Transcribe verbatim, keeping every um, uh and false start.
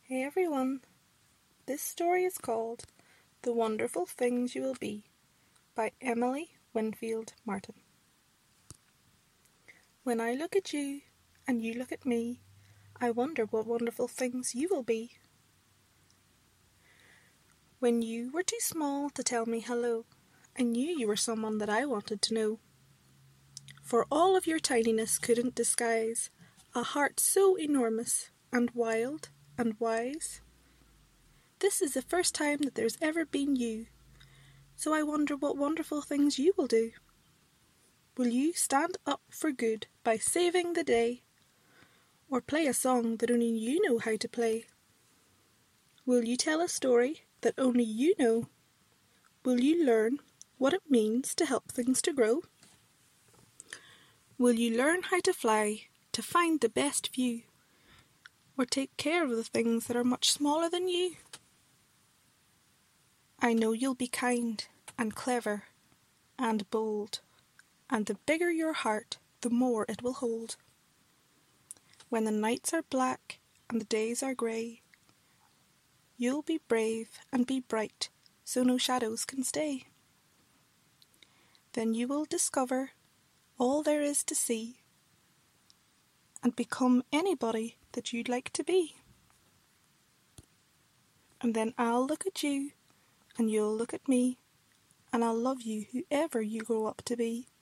Hey everyone, this story is called The Wonderful Things You Will Be by Emily Winfield Martin. When I look at you and you look at me, I wonder what wonderful things you will be. When you were too small to tell me hello, I knew you were someone that I wanted to know. For all of your tininess couldn't disguise a heart so enormous and wild and wise. This is the first time that there's ever been you, so I wonder what wonderful things you will do. Will you stand up for good by saving the day, or play a song that only you know how to play? Will you tell a story that only you know? Will you learn what it means to help things to grow? Will you learn how to fly to find the best view, or take care of the things that are much smaller than you? I know you'll be kind and clever and bold, and the bigger your heart, the more it will hold. When the nights are black and the days are grey, you'll be brave and be bright, so no shadows can stay. Then you will discover all there is to see, and become anybody that you'd like to be. And then I'll look at you, and you'll look at me, and I'll love you whoever you grow up to be.